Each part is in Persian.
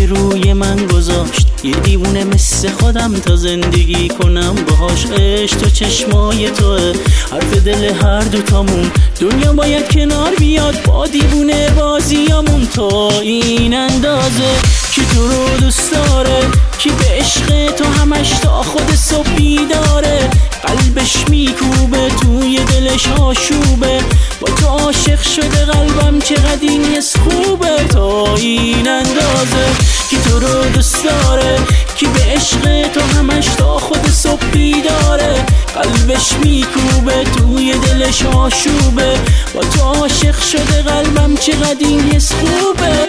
روی من گذاشت، یه دیوونه مثل خودم تا زندگی کنم باهاش. عشق تو چشمای توه، حرف دل هر دوتامون. دنیا باید کنار بیاد با دیوونه بازیامون. تا این اندازه کی تو رو دوست داره، کی به عشق تو همش تا خود صبح بیداره. قلبش میکوبه توی دلش آشوبه، با تو عاشق شده قلبم چقدر این حس خوبه. تا این اندازه کی تو رو دوست داره، کی به عشق تو همش تا خود صبح بیداره. قلبش میکوبه توی دلش آشوبه، با تو عاشق شده قلبم چقدر این حس خوبه.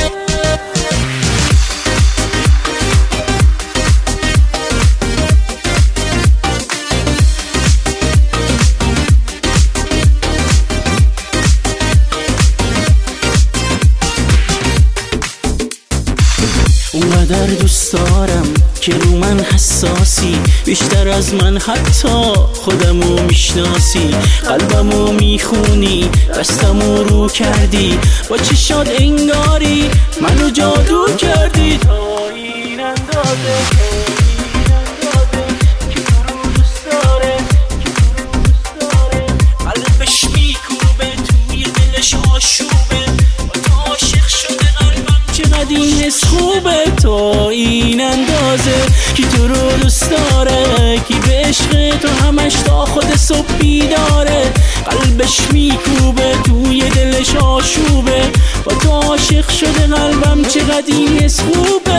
اونقدر دوست دارم که رو من حساسی، بیشتر از من حتی خودمو میشناسی. قلبمو میخونی، دستمو رو کردی، با چشات انگاری منو جادو کردی. تا این اندازه که تو رو دوست داره، قلبش میکوبه توی دلش آشوبه، با تو عاشق شده قلبم چقدر این حس خوبه. تا این اندازه کی تو رو دوست داره، کی به عشق تو همش تا خود صبح بیداره. قلبش میکوبه توی دلش آشوبه، با تو عاشق شده قلبم چقدر این حس خوبه.